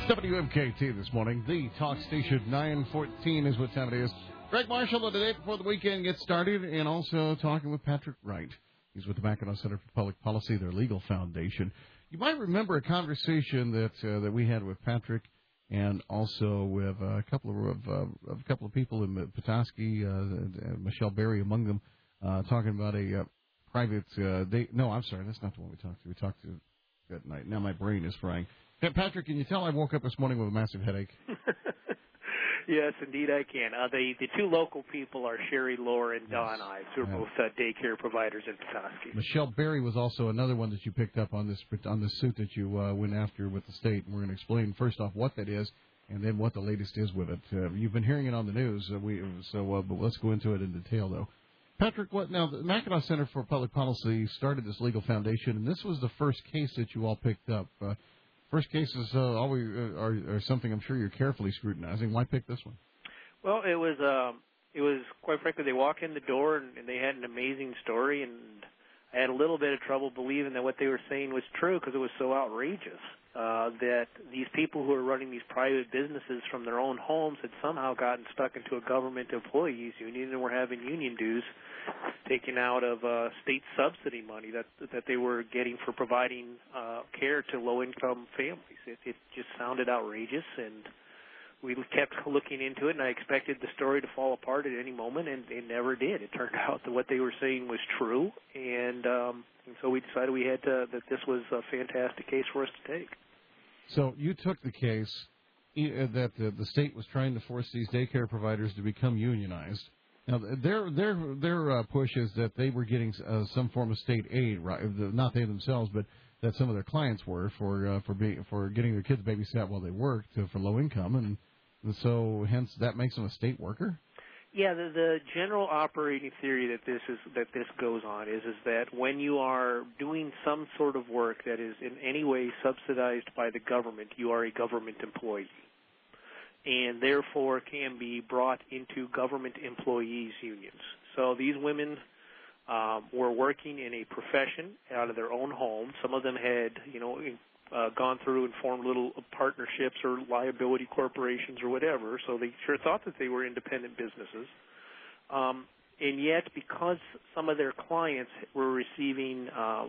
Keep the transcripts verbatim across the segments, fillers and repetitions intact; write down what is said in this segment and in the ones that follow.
W M K T this morning. The talk station nine fourteen is what time it is. Greg Marshall on the day before the weekend gets started, and also talking with Patrick Wright. He's with the Mackinac Center for Public Policy, their legal foundation. You might remember a conversation that uh, that we had with Patrick, and also with uh, a couple of, uh, of a couple of people in Petoskey, uh, Michelle Berry among them, uh, talking about a uh, private. Uh, day. No, I'm sorry, that's not the one we talked to. We talked to that night. Now my brain is frying. Hey, Patrick, can you tell I woke up this morning with a massive headache? Yes, indeed I can. Uh, the, the two local people are Sherry Lohr and Yes. Don Ives, who are Yeah. both uh, daycare providers in Petoskey. Michelle Berry was also another one that you picked up on this on this suit that you uh, went after with the state. And we're going to explain, first off, what that is, and then what the latest is with it. Uh, you've been hearing it on the news, uh, we, so uh, but let's go into it in detail, though. Patrick, what now? The Mackinac Center for Public Policy started this legal foundation, and this was the first case that you all picked up. Uh, first cases uh, always uh, are, are something I'm sure you're carefully scrutinizing. Why pick this one? Well, it was, um, it was quite frankly, they walk in the door and, and they had an amazing story, and I had a little bit of trouble believing that what they were saying was true because it was so outrageous uh, that these people who are running these private businesses from their own homes had somehow gotten stuck into a government employees union and were having union dues taken out of uh, state subsidy money that that they were getting for providing uh, care to low-income families. It, it just sounded outrageous, and we kept looking into it, and I expected the story to fall apart at any moment, and it never did. It turned out that what they were saying was true, and, um, and so we decided we had to, that this was a fantastic case for us to take. So you took the case uh, that the, the state was trying to force these daycare providers to become unionized. Now, their their their uh, push is that they were getting uh, some form of state aid, right? Not they themselves, but that some of their clients were for uh, for being for getting their kids babysat while they worked uh, for low income, and, and so hence that makes them a state worker. Yeah, the, the general operating theory that this is that this goes on is is that when you are doing some sort of work that is in any way subsidized by the government, you are a government employee, and therefore can be brought into government employees unions. So these women um, were working in a profession out of their own home. Some of them had, you know, uh, gone through and formed little partnerships or liability corporations or whatever, so they sure thought that they were independent businesses. Um, and yet, because some of their clients were receiving um,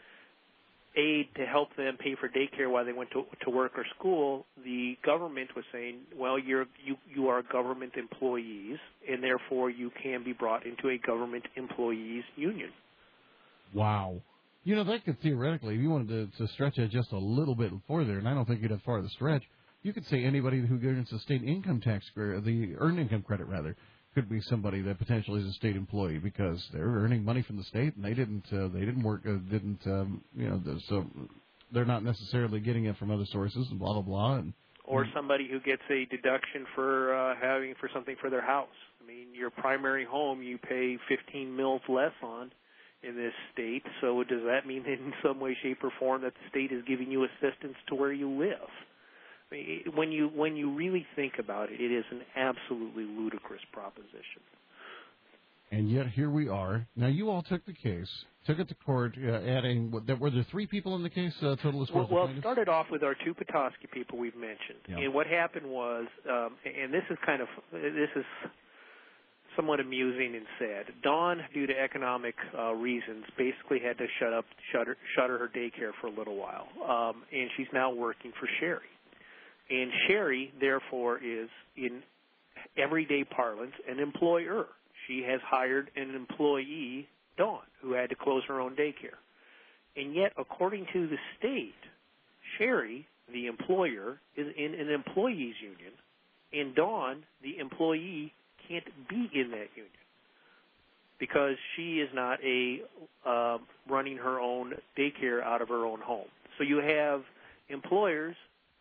aid to help them pay for daycare while they went to, to work or school, the government was saying, well, you're, you, you are government employees, and therefore you can be brought into a government employees union. Wow. You know, that could theoretically, if you wanted to, to stretch it just a little bit further, and I don't think you'd have far to stretch, you could say anybody who gets a state income tax, the earned income credit, rather, could be somebody that potentially is a state employee because they're earning money from the state and they didn't uh, they didn't work uh, didn't um, you know so they're not necessarily getting it from other sources and blah blah blah and or somebody who gets a deduction for uh, having for something for their house. I mean, your primary home you pay fifteen mils less on in this state. So does that mean that in some way, shape, or form that the state is giving you assistance to where you live? When you when you really think about it, it is an absolutely ludicrous proposition. And yet here we are. Now you all took the case, took it to court, uh, adding. Were there three people in the case? Uh, total as far Well, as well it started off with our two Petoskey people we've mentioned, yeah. And what happened was, um, and this is kind of this is somewhat amusing and sad. Dawn, due to economic uh, reasons, basically had to shut up shutter shutter her daycare for a little while, um, and she's now working for Sherry. And Sherry, therefore, is, in everyday parlance, an employer. She has hired an employee, Dawn, who had to close her own daycare. And yet, according to the state, Sherry, the employer, is in an employees union, and Dawn, the employee, can't be in that union because she is not a uh, running her own daycare out of her own home. So you have employers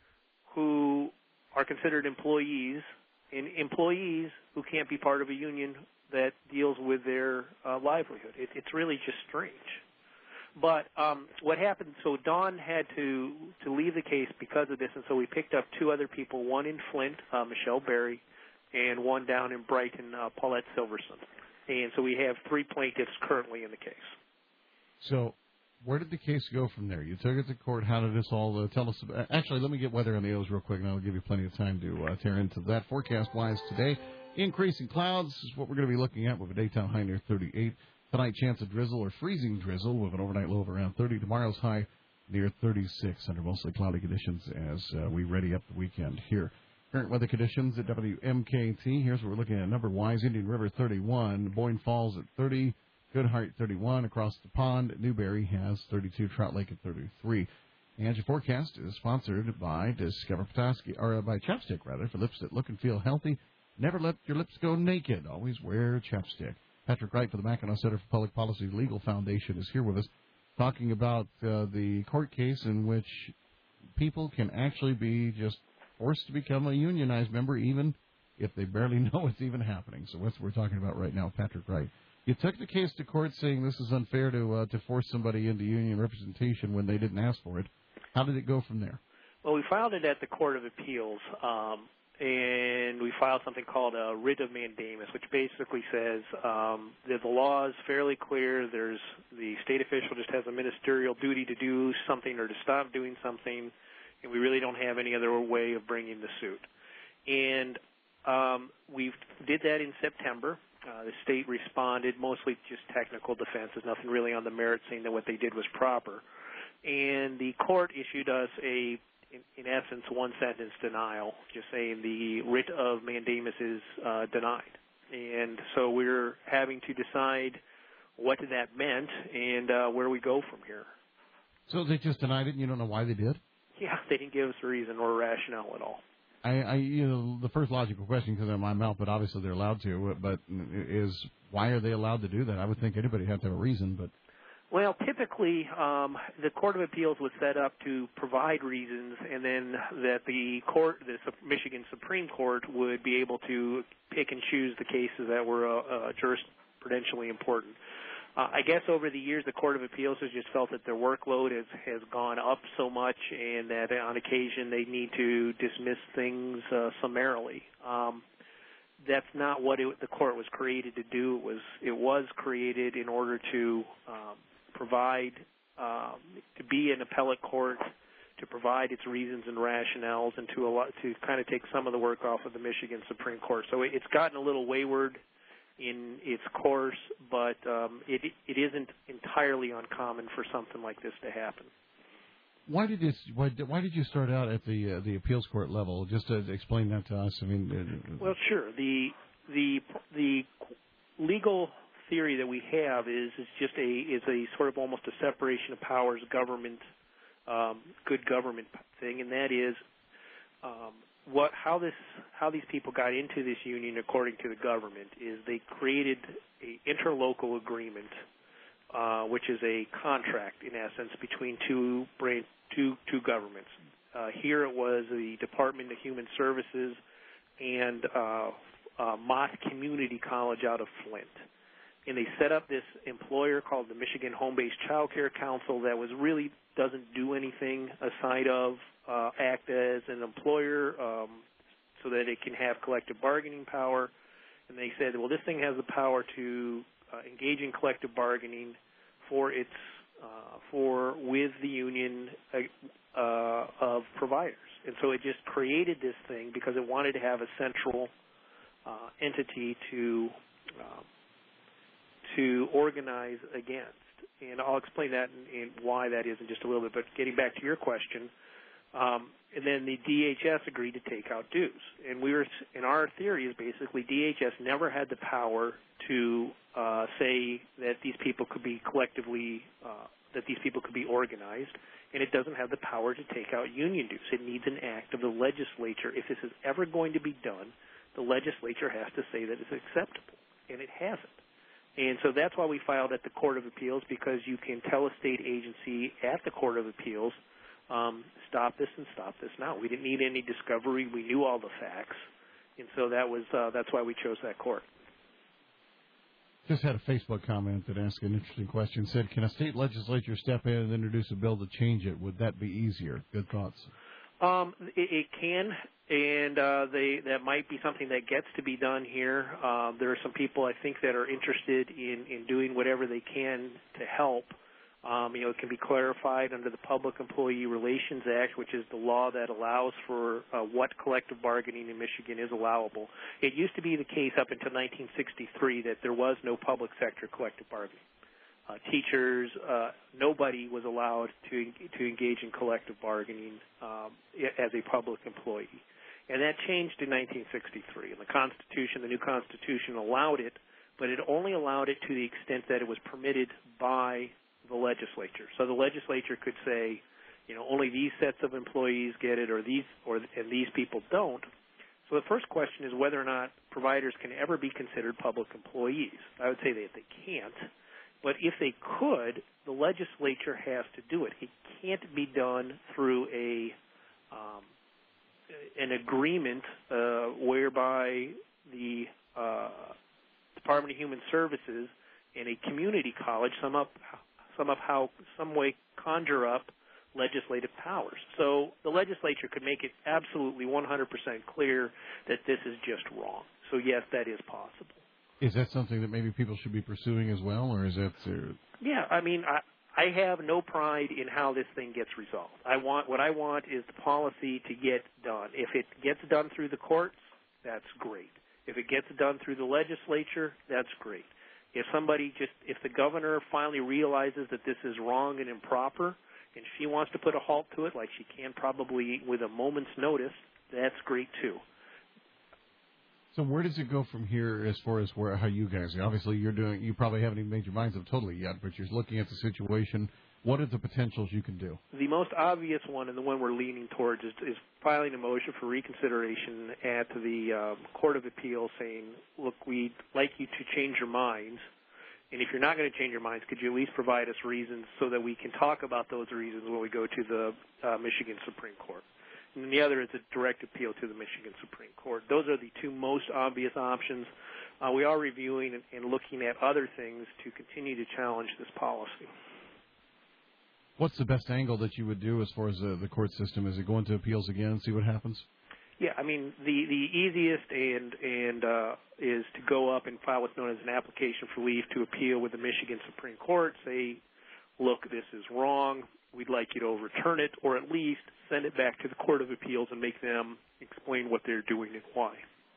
who are considered employees, and employees who can't be part of a union that deals with their uh, livelihood. It, it's really just strange. But um, what happened, so Dawn had to, to leave the case because of this, and so we picked up two other people, one in Flint, uh, Michelle Berry, and one down in Brighton, uh, Paulette Silverson. And so we have three plaintiffs currently in the case. So Where did the case go from there? You took it to court. How did this all uh, tell us? About, actually, let me get weather on the O's real quick, and I'll give you plenty of time to uh, tear into that. Forecast-wise today, increasing clouds is what we're going to be looking at with a daytime high near thirty-eight. Tonight, chance of drizzle or freezing drizzle with an overnight low of around thirty. Tomorrow's high near thirty-six under mostly cloudy conditions as uh, we ready up the weekend here. Current weather conditions at W M K T. Here's what we're looking at number-wise. Indian River thirty-one, Boyne Falls at thirty, Goodhart thirty-one, across the pond. Newberry has thirty-two, Trout Lake at thirty-three. And your forecast is sponsored by Discover Petoskey, or uh, by Chapstick, rather, for lips that look and feel healthy. Never let your lips go naked. Always wear Chapstick. Patrick Wright for the Mackinac Center for Public Policy's Legal Foundation is here with us, talking about uh, the court case in which people can actually be just forced to become a unionized member, even if they barely know it's even happening. So that's what we're talking about right now, Patrick Wright. You took the case to court saying this is unfair to uh, to force somebody into union representation when they didn't ask for it. How did it go from there? Well, we filed it at the Court of Appeals, um, and we filed something called a writ of mandamus, which basically says um, that the law is fairly clear. There's the state official just has a ministerial duty to do something or to stop doing something, and we really don't have any other way of bringing the suit. And um, we did that in September. Uh, the state responded, mostly just technical defenses, nothing really on the merits, saying that what they did was proper. And the court issued us a, in, in essence, one-sentence denial, just saying the writ of mandamus is uh, denied. And so we're having to decide what that meant and uh, where we go from here. So they just denied it, and you don't know why they did? Yeah, they didn't give us a reason or a rationale at all. I, I you know, the first logical question, because I'm my mouth, but obviously they're allowed to, but is why are they allowed to do that? I would think anybody would have to have a reason, but... Well, typically, um, the Court of Appeals was set up to provide reasons, and then that the court, the Michigan Supreme Court, would be able to pick and choose the cases that were uh, uh, jurisprudentially important. Uh, I guess over the years, the Court of Appeals has just felt that their workload has, has gone up so much, and that on occasion they need to dismiss things uh, summarily. Um, that's not what it, the court was created to do. It was it was created in order to um, provide, um, to be an appellate court, to provide its reasons and rationales, and to allow, to kind of take some of the work off of the Michigan Supreme Court. So it, it's gotten a little wayward in its course, but um, it it isn't entirely uncommon for something like this to happen. Why did this? Why, why did you start out at the uh, the appeals court level? Just to explain that to us. I mean, uh, well, sure. The the the legal theory that we have is is just a is a sort of almost a separation of powers, government, um, good government thing, and that is um, what how this how these people got into this union according to the government is they created a interlocal agreement, uh, which is a contract in essence between two brain two two governments. Uh, here it was the Department of Human Services and uh, uh, Mott Community College out of Flint. And they set up this employer called the Michigan Home-Based Child Care Council that was really doesn't do anything aside of uh, act as an employer um, so that it can have collective bargaining power. And they said, well, this thing has the power to uh, engage in collective bargaining for its uh, for with the union uh, of providers. And so it just created this thing because it wanted to have a central uh, entity to um, to organize against. And I'll explain that and, and why that is in just a little bit. But getting back to your question, um, and then the D H S agreed to take out dues. And we were, in our theory is basically D H S never had the power to uh, say that these people could be collectively, uh, that these people could be organized, and it doesn't have the power to take out union dues. It needs an act of the legislature. If this is ever going to be done, the legislature has to say that it's acceptable, and it hasn't. And so that's why we filed at the Court of Appeals, because you can tell a state agency at the Court of Appeals, um, stop this and stop this now. We didn't need any discovery. We knew all the facts. And so that was uh, that's why we chose that court. Just had a Facebook comment that asked an interesting question. Said, can a state legislature step in and introduce a bill to change it? Would that be easier? Good thoughts. Um, it, it can, and uh, they, that might be something that gets to be done here. Uh, there are some people, I think, that are interested in, in doing whatever they can to help. Um, you know, it can be clarified under the Public Employee Relations Act, which is the law that allows for uh, what collective bargaining in Michigan is allowable. It used to be the case up until nineteen sixty-three that there was no public sector collective bargaining. Uh, teachers, uh, nobody was allowed to to engage in collective bargaining um, as a public employee. And that changed in nineteen sixty-three. And the Constitution, the new Constitution, allowed it, but it only allowed it to the extent that it was permitted by the legislature. So the legislature could say, you know, only these sets of employees get it, or these, or and these people don't. So the first question is whether or not providers can ever be considered public employees. I would say that they can't, but if they could, the legislature has to do it. It can't be done through a um, an agreement uh, whereby the uh, Department of Human Services and a community college sum up somehow, some way conjure up legislative powers. So the legislature could make it absolutely one hundred percent clear that this is just wrong. So yes, that is possible. Is that something that maybe people should be pursuing as well, or is that? Uh... Yeah, I mean, I, I have no pride in how this thing gets resolved. I want what I want is the policy to get done. If it gets done through the courts, that's great. If it gets done through the legislature, that's great. If somebody just, if the governor finally realizes that this is wrong and improper, and she wants to put a halt to it, like she can probably with a moment's notice, that's great too. So where does it go from here as far as where how you guys, obviously you're doing, you probably haven't even made your minds up totally yet, but you're looking at the situation. What are the potentials you can do? The most obvious one, and the one we're leaning towards, is, is filing a motion for reconsideration at the um, Court of Appeal saying, look, we'd like you to change your minds, and if you're not going to change your minds, could you at least provide us reasons so that we can talk about those reasons when we go to the uh, Michigan Supreme Court? And then the other is a direct appeal to the Michigan Supreme Court. Those are the two most obvious options. Uh, we are reviewing and, and looking at other things to continue to challenge this policy. What's the best angle that you would do as far as uh, the court system? Is it going to appeals again and see what happens? Yeah, I mean, the, the easiest and and uh, is to go up and file what's known as an application for leave to appeal with the Michigan Supreme Court, say, look, this is wrong, we'd like you to overturn it, or at least send it back to the Court of Appeals and make them explain what they're doing and why.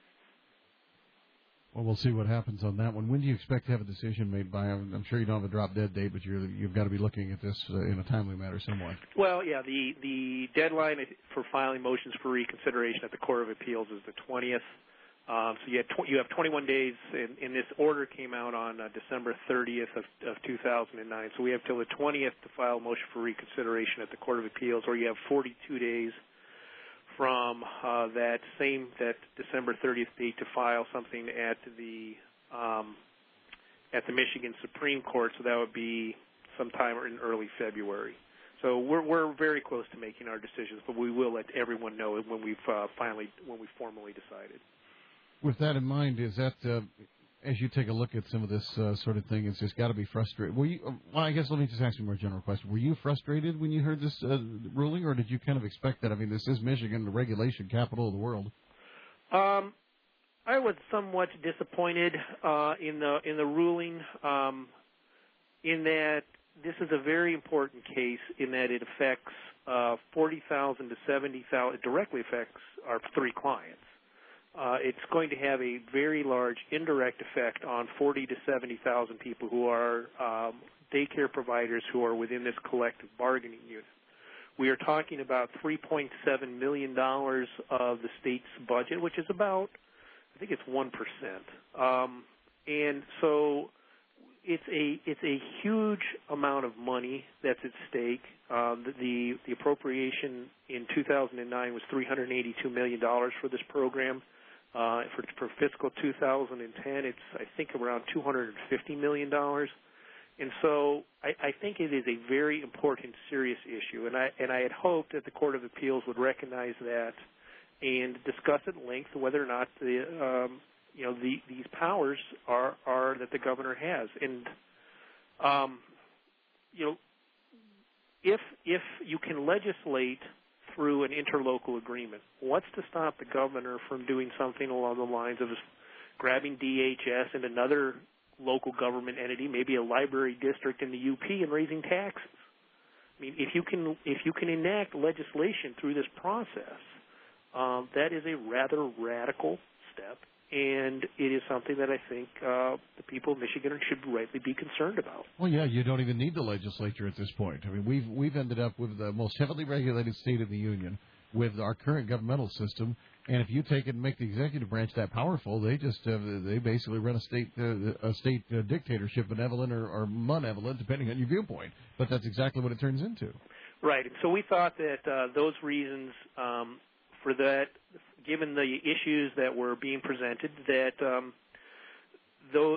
Well, we'll see what happens on that one. When do you expect to have a decision made by? I'm sure you don't have a drop-dead date, but you're, you've got to be looking at this uh, in a timely manner somewhat. Well, yeah, the, the deadline for filing motions for reconsideration at the Court of Appeals is the twentieth. Um, so you, had tw- you have twenty-one days, and, and this order came out on uh, December thirtieth of, of two thousand nine. So we have till the twentieth to file a motion for reconsideration at the Court of Appeals, or you have forty-two days from uh, that same that December thirtieth date to file something at the um, at the Michigan Supreme Court. So that would be sometime in early February. So we're we're very close to making our decisions, but we will let everyone know when we've uh, finally when we formally decided. With that in mind, is that uh, as you take a look at some of this uh, sort of thing, it's just got to be frustrating. Were you? Well, I guess let me just ask you a more general question. Were you frustrated when you heard this uh, ruling, or did you kind of expect that? I mean, this is Michigan, the regulation capital of the world. Um, I was somewhat disappointed uh, in the in the ruling, um, in that this is a very important case in that it affects uh, forty thousand to seventy thousand. It directly affects our three clients. Uh, it's going to have a very large indirect effect on forty to seventy thousand people who are um, daycare providers who are within this collective bargaining unit. We are talking about three point seven million dollars of the state's budget, which is about, I think it's one percent. Um, and so it's a it's a huge amount of money that's at stake. Um, the the appropriation in two thousand nine was three hundred eighty-two million dollars for this program. Uh, for, for fiscal two thousand ten, it's, I think, around two hundred fifty million dollars. And so I, I think it is a very important, serious issue. And I, and I had hoped that the Court of Appeals would recognize that and discuss at length whether or not the, um, you know, the, these powers are, are that the governor has. And, um, you know, if if you can legislate through an interlocal agreement, what's to stop the governor from doing something along the lines of grabbing D H S and another local government entity, maybe a library district in the U P, and raising taxes. I mean, if you can if you can enact legislation through this process, um, that is a rather radical step, and it is something that I think uh, the people of Michigan should rightly be concerned about. Well, yeah, you don't even need the legislature at this point. I mean, we've we've ended up with the most heavily regulated state in the union with our current governmental system, and if you take it and make the executive branch that powerful, they just uh, they basically run a state uh, a state uh, dictatorship, benevolent or, or malevolent, depending on your viewpoint. But that's exactly what it turns into. Right, and so we thought that uh, those reasons um, for that, given the issues that were being presented, that um, though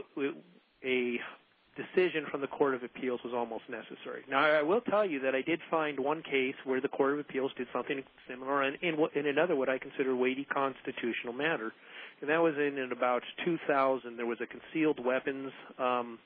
a decision from the Court of Appeals was almost necessary. Now, I will tell you that I did find one case where the Court of Appeals did something similar in, in, in another what I consider a weighty constitutional matter, and that was in, in about two thousand. There was a concealed weapons um,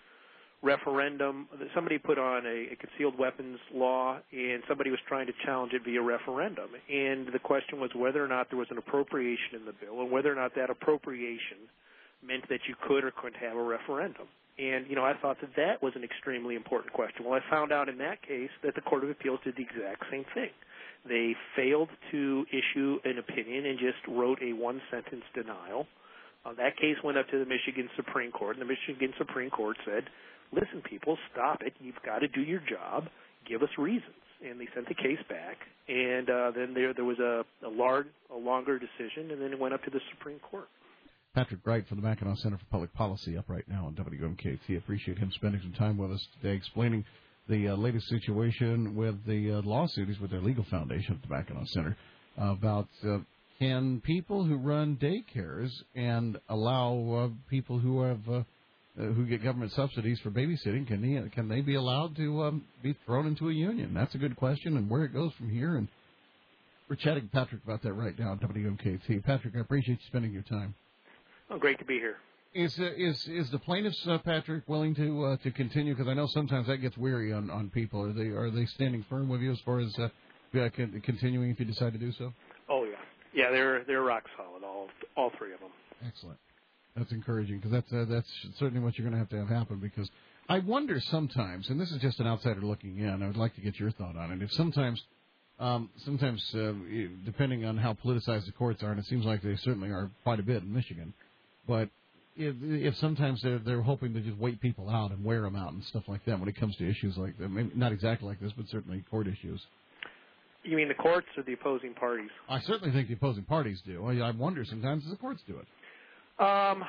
referendum. Somebody put on a, a concealed weapons law, and somebody was trying to challenge it via referendum. And the question was whether or not there was an appropriation in the bill, and whether or not that appropriation meant that you could or couldn't have a referendum. And, you know, I thought that that was an extremely important question. Well, I found out in that case that the Court of Appeals did the exact same thing. They failed to issue an opinion and just wrote a one-sentence denial. Uh, that case went up to the Michigan Supreme Court, and the Michigan Supreme Court said, listen, people, stop it. You've got to do your job. Give us reasons. And they sent the case back, and uh, then there there was a, a, large, a longer decision, and then it went up to the Supreme Court. Patrick Wright from the Mackinac Center for Public Policy up right now on W M K T. Appreciate him spending some time with us today explaining the uh, latest situation with the uh, lawsuit. He's with their legal foundation at the Mackinac Center uh, about uh, can people who run daycares and allow uh, people who have uh, uh, who get government subsidies for babysitting, can they, can they be allowed to um, be thrown into a union? That's a good question, and where it goes from here. And we're chatting with Patrick about that right now on W M K T. Patrick, I appreciate you spending your time. Oh, great to be here. Is uh, is is the plaintiffs, uh, Patrick, willing to uh, to continue? Because I know sometimes that gets weary on, on people. Are they are they standing firm with you as far as uh, uh, con- continuing if you decide to do so? Oh yeah, yeah, they're they're rock solid, all all three of them. Excellent. That's encouraging because that's uh, that's certainly what you're going to have to have happen. Because I wonder sometimes, and this is just an outsider looking in. I would like to get your thought on it. If sometimes. Um, sometimes, uh, depending on how politicized the courts are, and it seems like they certainly are quite a bit in Michigan, but if, if sometimes they're, they're hoping to just wait people out and wear them out and stuff like that when it comes to issues like that, maybe not exactly like this, but certainly court issues. You mean the courts or the opposing parties? I certainly think the opposing parties do. I, I wonder sometimes if the courts do it. Um,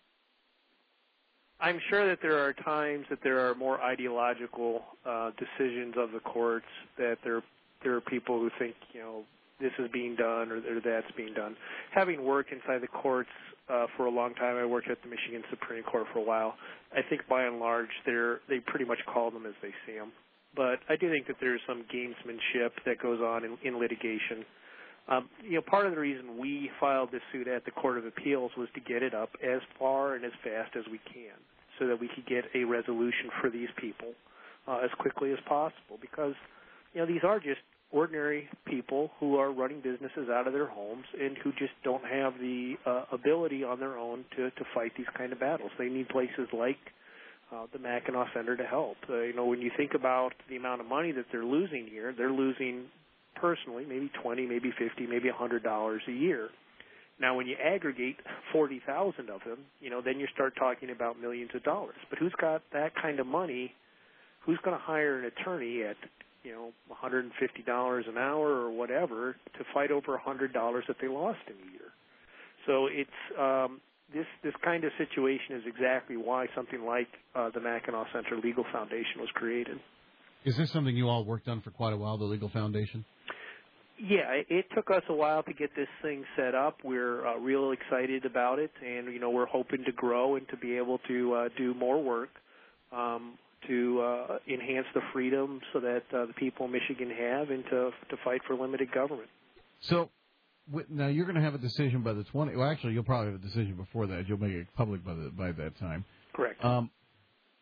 I'm sure that there are times that there are more ideological uh, decisions of the courts that they're There are people who think, you know, this is being done or, or that's being done. Having worked inside the courts uh, for a long time, I worked at the Michigan Supreme Court for a while. I think by and large, they're they pretty much call them as they see them. But I do think that there's some gamesmanship that goes on in, in litigation. Um, you know, part of the reason we filed this suit at the Court of Appeals was to get it up as far and as fast as we can, so that we could get a resolution for these people uh, as quickly as possible. Because you know, these are just ordinary people who are running businesses out of their homes and who just don't have the uh, ability on their own to, to fight these kind of battles. They need places like uh, the Mackinac Center to help. Uh, you know, when you think about the amount of money that they're losing here, they're losing personally maybe twenty, maybe fifty, maybe one hundred dollars a year. Now, when you aggregate forty thousand of them, you know, then you start talking about millions of dollars. But who's got that kind of money? Who's going to hire an attorney at you know, one hundred fifty dollars an hour or whatever to fight over one hundred dollars that they lost in a year? So it's um, this this kind of situation is exactly why something like uh, the Mackinac Center Legal Foundation was created. Is this something you all worked on for quite a while, the Legal Foundation? Yeah, it took us a while to get this thing set up. We're uh, real excited about it, and, you know, we're hoping to grow and to be able to uh, do more work. Um, to uh, enhance the freedom so that uh, the people in Michigan have and to to fight for limited government. So w- now you're going to have a decision by the twentieth. Well, actually, you'll probably have a decision before that. You'll make it public by the, by that time. Correct. Um,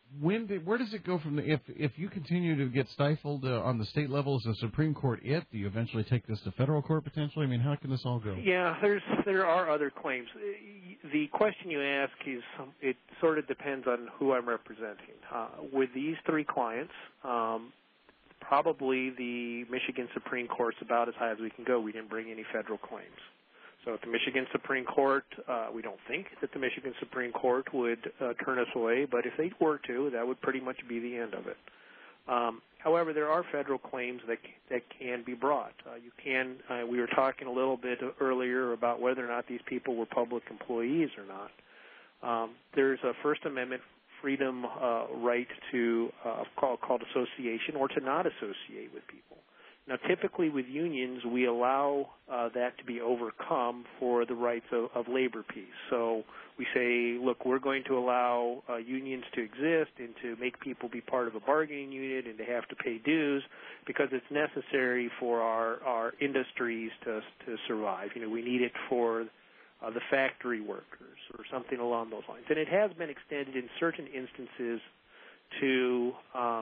when did, where does it go from the, if if you continue to get stifled uh, on the state level, is the Supreme Court it? Do you eventually take this to federal court potentially? I mean, how can this all go? Yeah, there's there are other claims. The question you ask is it sort of depends on who I'm representing. Uh, with these three clients, um, probably the Michigan Supreme Court's about as high as we can go. We didn't bring any federal claims. So at the Michigan Supreme Court, uh, we don't think that the Michigan Supreme Court would uh, turn us away, but if they were to, that would pretty much be the end of it. Um, however, there are federal claims that that can be brought. Uh, you can. Uh, we were talking a little bit earlier about whether or not these people were public employees or not. Um, there's a First Amendment freedom uh, right to uh, call, called association or to not associate with people. Now, typically with unions, we allow uh, that to be overcome for the rights of, of labor peace. So we say, look, we're going to allow uh, unions to exist and to make people be part of a bargaining unit and to have to pay dues because it's necessary for our, our industries to, to survive. You know, we need it for uh, the factory workers or something along those lines. And it has been extended in certain instances to um,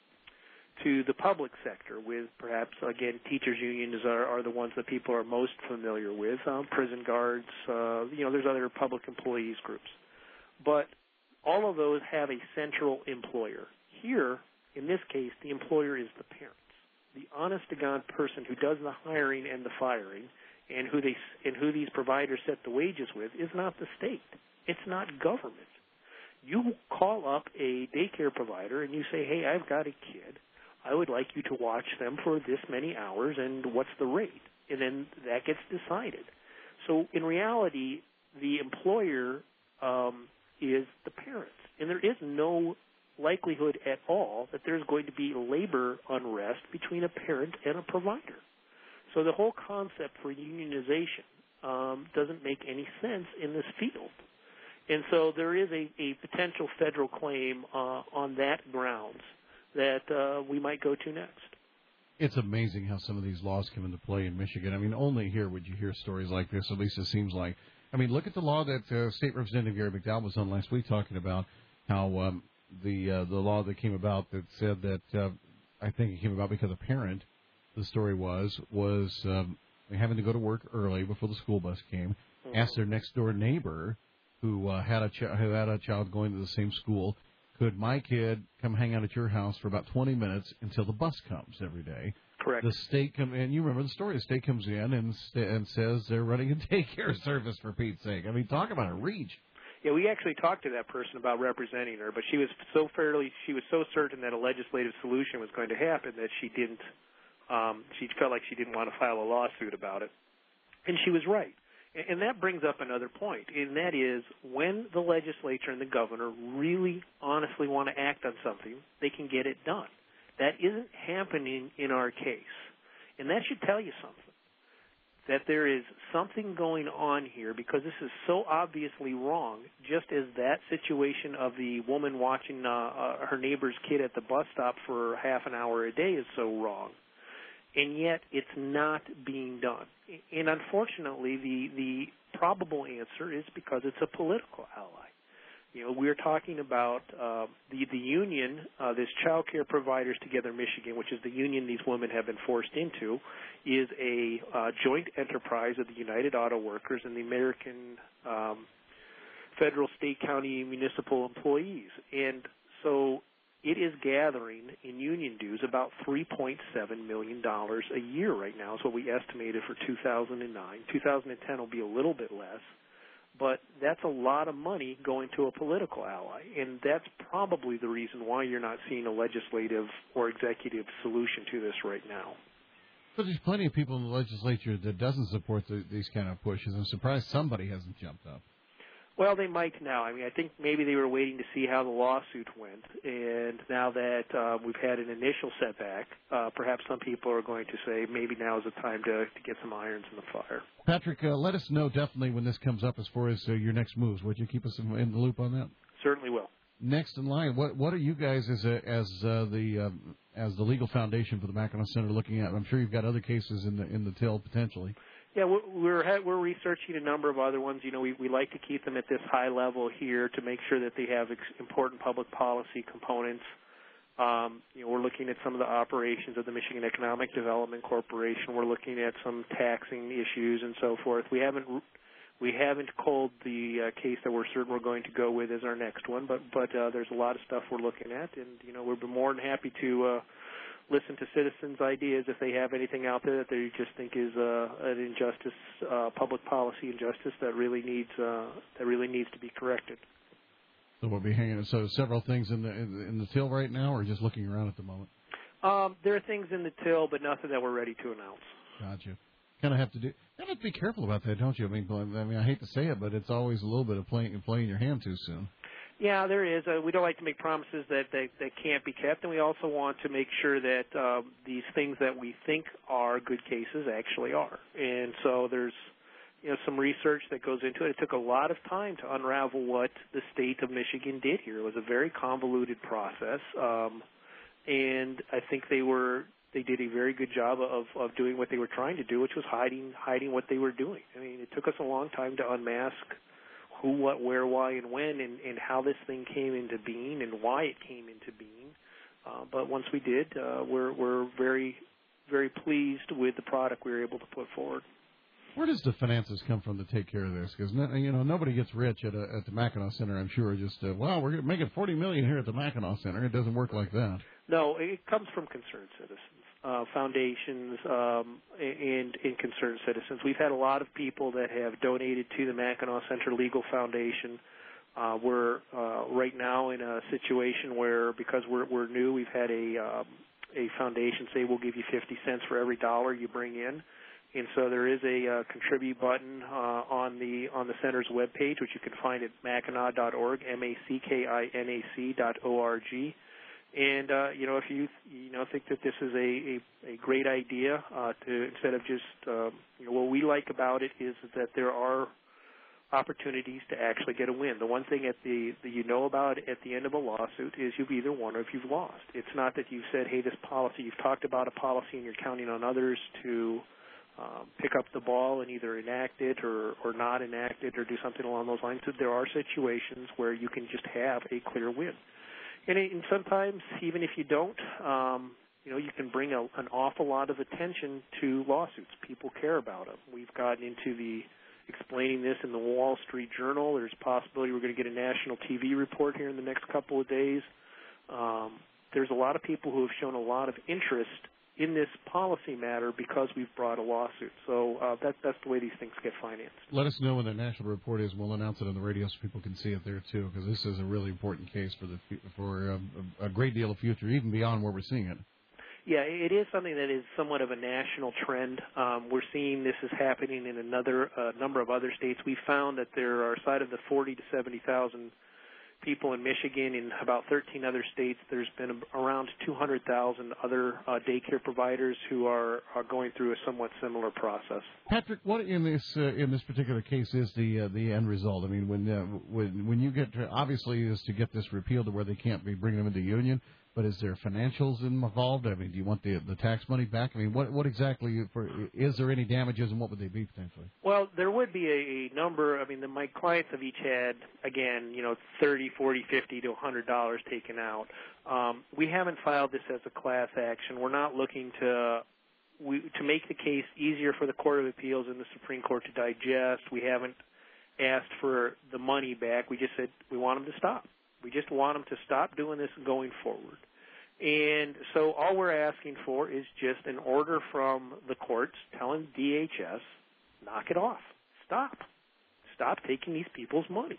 to the public sector with perhaps, again, teachers' unions are, are the ones that people are most familiar with, um, prison guards, uh, you know, there's other public employees groups. But all of those have a central employer. Here, in this case, the employer is the parents. The honest-to-God person who does the hiring and the firing and who, they, and who these providers set the wages with is not the state. It's not government. You call up a daycare provider and you say, hey, I've got a kid. I would like you to watch them for this many hours, and what's the rate? And then that gets decided. So in reality, the employer um, is the parents, and there is no likelihood at all that there's going to be labor unrest between a parent and a provider. So the whole concept for unionization um, doesn't make any sense in this field. And so there is a, a potential federal claim uh, on that grounds that uh, we might go to next. It's amazing how some of these laws come into play in Michigan. I mean, only here would you hear stories like this, at least it seems like. I mean, look at the law that uh, State Representative Gary McDowell was on last week talking about how um, the uh, the law that came about that said that, uh, I think it came about because a parent, the story was, was um, having to go to work early before the school bus came, mm-hmm. asked their next-door neighbor who, uh, had a ch- who had a child going to the same school, could my kid come hang out at your house for about twenty minutes until the bus comes every day? Correct. The state come and you remember the story. The state comes in and st- and says they're running a daycare service for Pete's sake. I mean, talk about a reach. Yeah, we actually talked to that person about representing her, but she was so fairly she was so certain that a legislative solution was going to happen that she didn't. Um, she felt like she didn't want to file a lawsuit about it, and she was right. And that brings up another point, and that is when the legislature and the governor really honestly want to act on something, they can get it done. That isn't happening in our case. And that should tell you something, that there is something going on here because this is so obviously wrong, just as that situation of the woman watching uh, uh, her neighbor's kid at the bus stop for half an hour a day is so wrong. And yet it's not being done. And unfortunately, the, the probable answer is because it's a political ally. You know, we're talking about uh, the, the union, uh, this Child Care Providers Together Michigan, which is the union these women have been forced into, is a uh, joint enterprise of the United Auto Workers and the American um, Federal, State, County, Municipal Employees. And so it is gathering in union dues about three point seven million dollars a year right now is what we estimated for two thousand nine. two thousand ten will be a little bit less, but that's a lot of money going to a political ally, and that's probably the reason why you're not seeing a legislative or executive solution to this right now. But there's plenty of people in the legislature that doesn't support the, these kind of pushes. I'm surprised somebody hasn't jumped up. Well, they might now. I mean, I think maybe they were waiting to see how the lawsuit went, and now that uh, we've had an initial setback, uh, perhaps some people are going to say maybe now is the time to, to get some irons in the fire. Patrick, uh, let us know definitely when this comes up as far as uh, your next moves. Would you keep us in, in the loop on that? Certainly will. Next in line, what what are you guys as a, as uh, the um, as the legal foundation for the Mackinac Center looking at? I'm sure you've got other cases in the in the till potentially. Yeah, we're we're we're researching a number of other ones. You know, we we like to keep them at this high level here to make sure that they have ex- important public policy components. Um, you know, we're looking at some of the operations of the Michigan Economic Development Corporation. We're looking at some taxing issues and so forth. We haven't we haven't called the uh, case that we're certain we're going to go with as our next one, but but uh, there's a lot of stuff we're looking at, and you know, we'd be more than happy to uh, listen to citizens' ideas if they have anything out there that they just think is uh, an injustice, uh, public policy injustice that really needs uh, that really needs to be corrected. So we'll be hanging. So several things in the in, in the till right now, or just looking around at the moment. Um, there are things in the till, but nothing that we're ready to announce. Gotcha. Kind of have to do. You have to be careful about that, don't you? I mean, I mean, I hate to say it, but it's always a little bit of playing playing your hand too soon. Yeah, there is. Uh, we don't like to make promises that, that that can't be kept, and we also want to make sure that um, these things that we think are good cases actually are. And so there's, you know, some research that goes into it. It took a lot of time to unravel what the state of Michigan did here. It was a very convoluted process, um, and I think they were they did a very good job of of doing what they were trying to do, which was hiding hiding what they were doing. I mean, it took us a long time to unmask who, what, where, why, and when, and, and how this thing came into being and why it came into being. Uh, but once we did, uh, we're we're very, very pleased with the product we were able to put forward. Where does the finances come from to take care of this? Because you know nobody gets rich at a, at the Mackinac Center. I'm sure just uh, well, we're making forty million here at the Mackinac Center. It doesn't work like that. No, it comes from concerned citizens, uh, foundations, um, and, and concerned citizens. We've had a lot of people that have donated to the Mackinac Center Legal Foundation. Uh, we're uh, right now in a situation where, because we're, we're new, we've had a um, a foundation say we'll give you fifty cents for every dollar you bring in. And so there is a uh, contribute button uh, on the on the center's webpage, which you can find at mackinac dot org, M A C K I N A C dot O R G. And, uh, you know, if you, you know, think that this is a, a, a great idea uh, to, instead of just, uh, you know, what we like about it is that there are opportunities to actually get a win. The one thing at the, that you know about at the end of a lawsuit is you've either won or if you've lost. It's not that you've said, hey, this policy, you've talked about a policy and you're counting on others to um, pick up the ball and either enact it or, or not enact it or do something along those lines. So there are situations where you can just have a clear win. And, it, and sometimes, even if you don't, um, you know, you can bring a, an awful lot of attention to lawsuits. People care about them. We've gotten into the explaining this in the Wall Street Journal. There's a possibility we're going to get a national T V report here in the next couple of days. Um, there's a lot of people who have shown a lot of interest in this policy matter because we've brought a lawsuit. So uh, that, that's the way these things get financed. Let us know when the national report is. We'll announce it on the radio so people can see it there, too, because this is a really important case for the for um, a great deal of future, even beyond where we're seeing it. Yeah, it is something that is somewhat of a national trend. Um, we're seeing this is happening in another uh, number of other states. We found that there are, outside of the forty to seventy thousand people in Michigan, in about thirteen other states, there's been around two hundred thousand other uh, daycare providers who are, are going through a somewhat similar process. Patrick, what in this uh, in this particular case is the uh, the end result? I mean, when uh, when when you get to, obviously is to get this repealed to where they can't be bringing them into union. But is there financials involved? I mean, do you want the the tax money back? I mean, what what exactly for, is there any damages, and what would they be potentially? Well, there would be a, a number. I mean, the, my clients have each had, again, you know, thirty, forty, fifty to one hundred dollars taken out. Um, we haven't filed this as a class action. We're not looking to we, to make the case easier for the Court of Appeals and the Supreme Court to digest. We haven't asked for the money back. We just said we want them to stop. We just want them to stop doing this going forward. And so all we're asking for is just an order from the courts telling D H S, knock it off. Stop. Stop taking these people's money.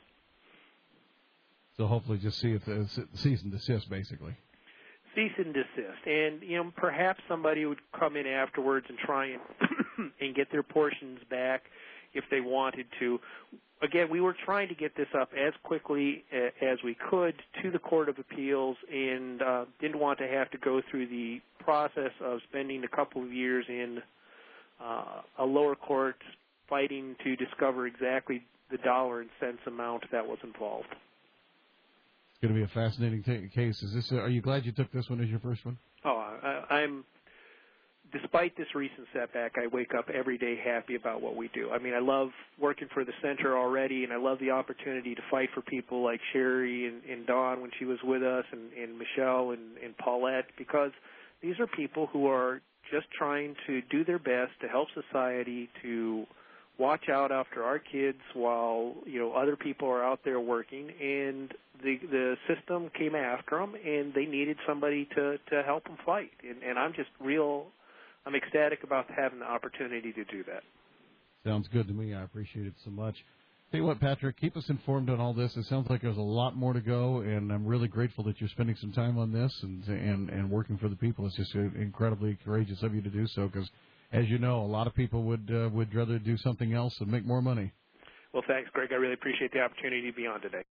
So hopefully just see if uh, cease and desist, basically. Cease and desist. And, you know, perhaps somebody would come in afterwards and try and, and get their portions back if they wanted to. Again, we were trying to get this up as quickly as we could to the Court of Appeals and uh, didn't want to have to go through the process of spending a couple of years in uh, a lower court fighting to discover exactly the dollar and cents amount that was involved. It's going to be a fascinating t- case. Is this? A, are you glad you took this one as your first one? Oh, I, I'm despite this recent setback, I wake up every day happy about what we do. I mean, I love working for the center already, and I love the opportunity to fight for people like Sherry and, and Dawn when she was with us, and, and Michelle and, and Paulette, because these are people who are just trying to do their best to help society, to watch out after our kids while, you know, other people are out there working, and the the system came after them, and they needed somebody to, to help them fight. And, and I'm just real, I'm ecstatic about having the opportunity to do that. Sounds good to me. I appreciate it so much. Tell you what, Patrick, keep us informed on all this. It sounds like there's a lot more to go, and I'm really grateful that you're spending some time on this and and, and working for the people. It's just incredibly courageous of you to do so, because, as you know, a lot of people would uh, would rather do something else and make more money. Well, thanks, Greg. I really appreciate the opportunity to be on today.